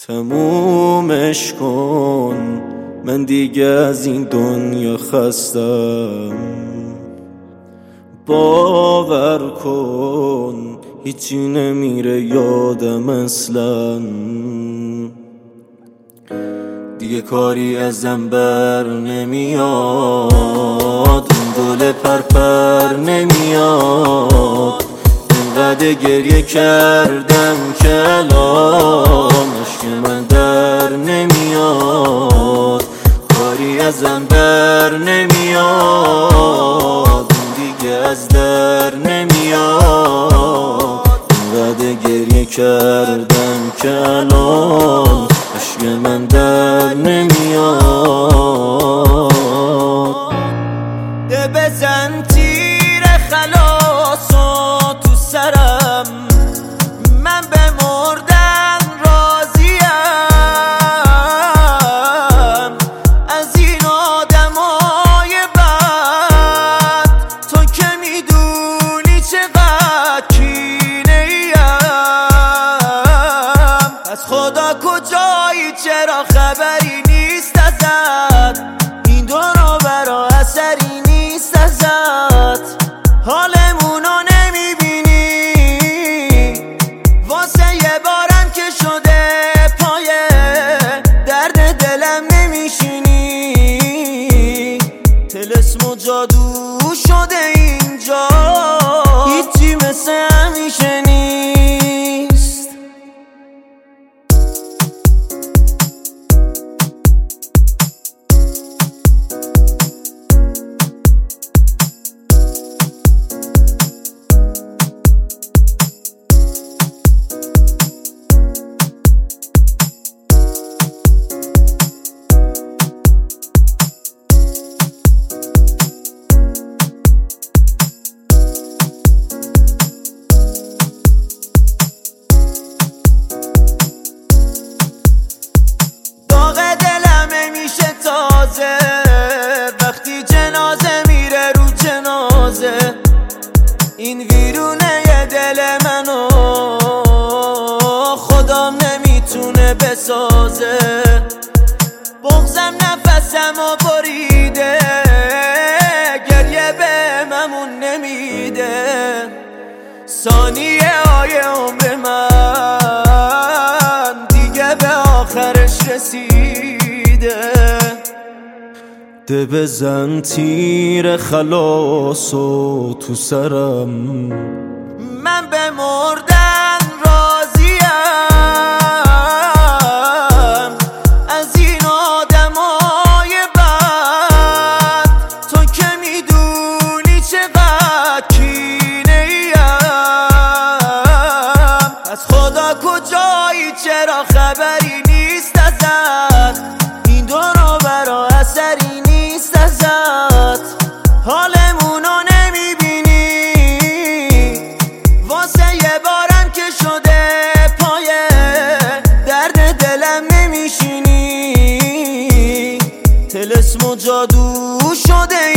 تمومش کن، من دیگه از این دنیا خستم. باور کن هیچی نمیره یادم اصلا، دیگه کاری ازم بر نمیاد، اون گل پرپر نمیاد. اینقدر گریه کردم که الان اشک من در نمیاد، کاری ازم بر نمیاد، اون دیگه از در نمیاد. اینقدر گریه کردم که الان اشک من در نمیاد. ده بزن تیر خلاصو تو سرم، من به مردن راضیم. از این آدمای بد تو که میدونی چقدر کینه ایم. از خدا کجایی چرا خبری نیست ازت، این دو رو برا اثری نیست ازت. حالمونو نمیبینی، واسه یه بارم که شده پای درد دلم نمیشینی. طلسم و جادو شده اینجا، هیچی مثل همیشه نیست. وقتی جنازه میره رو جنازه، این ویرونه ی دل منو خدام نمیتونه بسازه. بغضم نفسمو بریده، گریه به ممون نمیده. ثانیه های عمر من دیگه به آخرش رسیده. ده بزن تیر خلاصو تو سرم، من به مردن راضیم. از این آدمای بد تو که میدونی چقدر کینه ایم. از خدا کجایی چرا خبری نیست ازت، این دو رو برا اثری نیست ازت. حالمونو نمیبینی، واسه یه بارم که شده پای درد دلم نمیشینی. طلسم و جادو شده